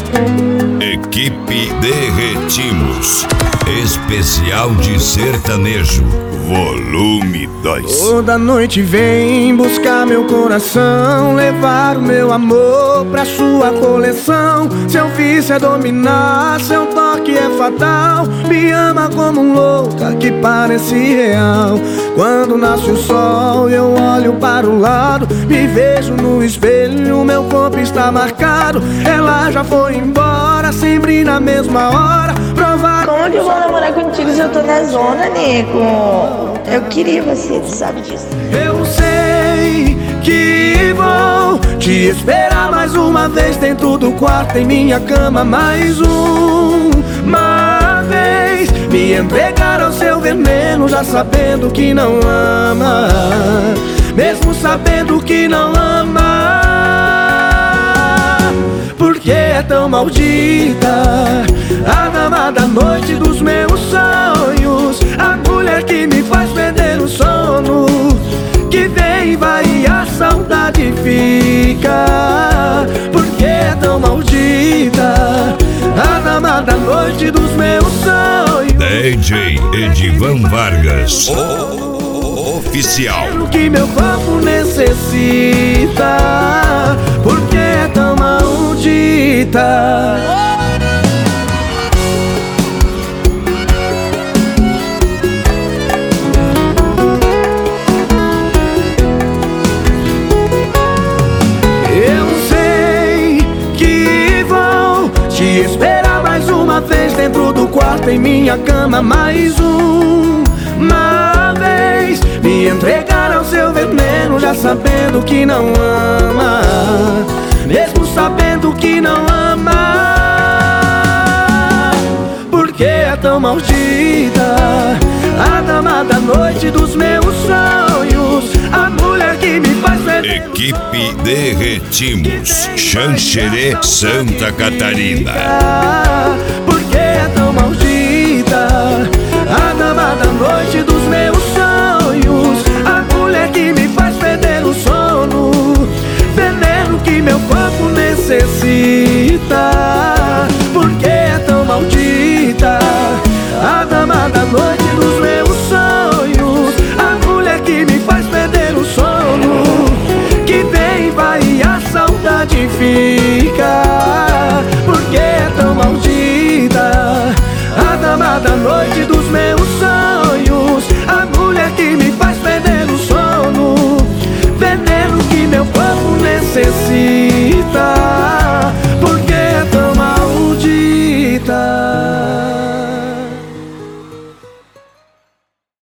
Equipe Derretimos, especial de sertanejo, volume 2. Toda noite vem buscar meu coração, levar o meu amor pra sua coleção. Seu vício é dominar, seu toque é fatal. Me ama como um louca que parece real. Quando nasce o sol eu olho para o lado, me vejo no espelho, meu corpo está marcado. Ela já foi embora, sempre na mesma hora. Como que eu vou namorar contigo se eu tô na zona, nego? Eu queria você, tu sabe disso. Eu sei que vou te esperar mais uma vez dentro do quarto, em minha cama mais uma vez. Me entregar ao seu veneno, já sabendo que não ama, mesmo sabendo que não ama. Porque é tão maldita, a dama da noite dos meus sonhos, a mulher que me faz perder o sono, que vem e vai e a saudade fica. Porque é tão maldita, a dama da noite dos meus sonhos. DJ Edivan Vargas, oficial. O que meu corpo necessita, porque é tão maldita. Esperar mais uma vez dentro do quarto, em minha cama mais uma vez. Me entregar ao seu veneno, já sabendo que não ama, mesmo sabendo que não ama. Porque é tão maldita, a dama da noite dos meus sonhos, a mulher que me faz perder. Equipe Derretimos, Xanxerê, Santa Catarina. Porque é tão maldita, a dama da noite dos meus sonhos, a mulher que me faz perder o sono, veneno que meu corpo necessita.